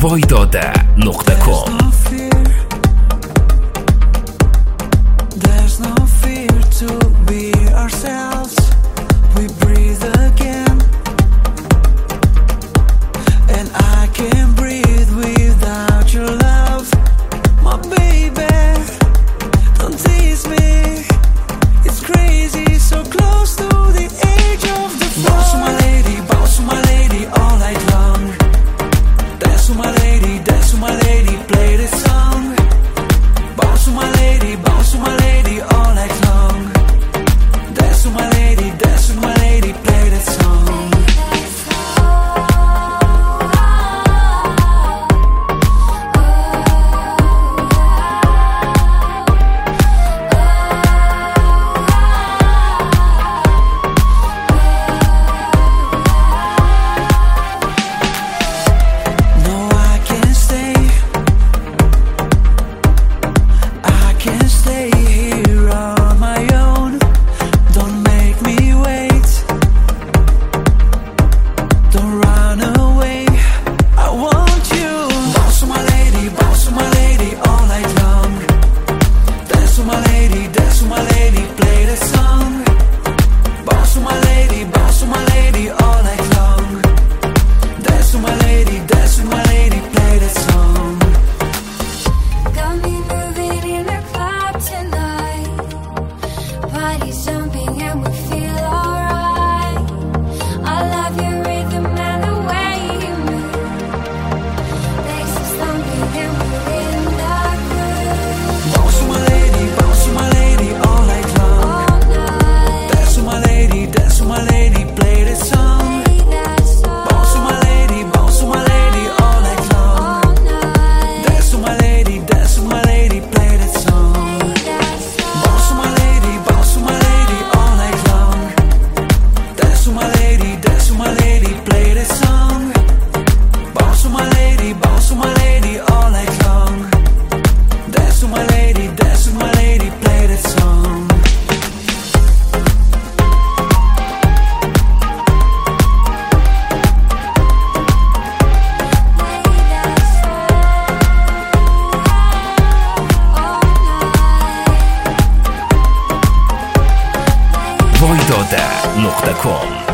voidode.com. There's no fear to be ourselves. We breathe again, and I can't breathe without your love. My baby, don't tease me. It's crazy, so close to the edge of the floor. Bounce to my lady, all night long. Dance to my lady, play this song. Bounce to my lady, all night long. Dance to my lady, play that song. No, I can't stay. I can't stay here on my own. Don't make me wait. Don't run away. I want you. Bounce to my lady, all night long. Dance to my lady, play that song. Bounce to my lady, all night long. Dance to my lady, play that song. Got me moving in the club tonight. Body's jumping and we feel alright. I love your rhythm and the way you move. Legs are thumping and we're in the groove. Bounce to my lady, all night long. All night, Dance to my lady, play that song. play that song. Bounce to my lady, all night long. All night, Dance to my lady, play that song. play that song. Bounce to my lady, all night long. Dance to my lady, play that song. Bounce to my lady, all night long. Dance to my lady, play that song. voidode.com.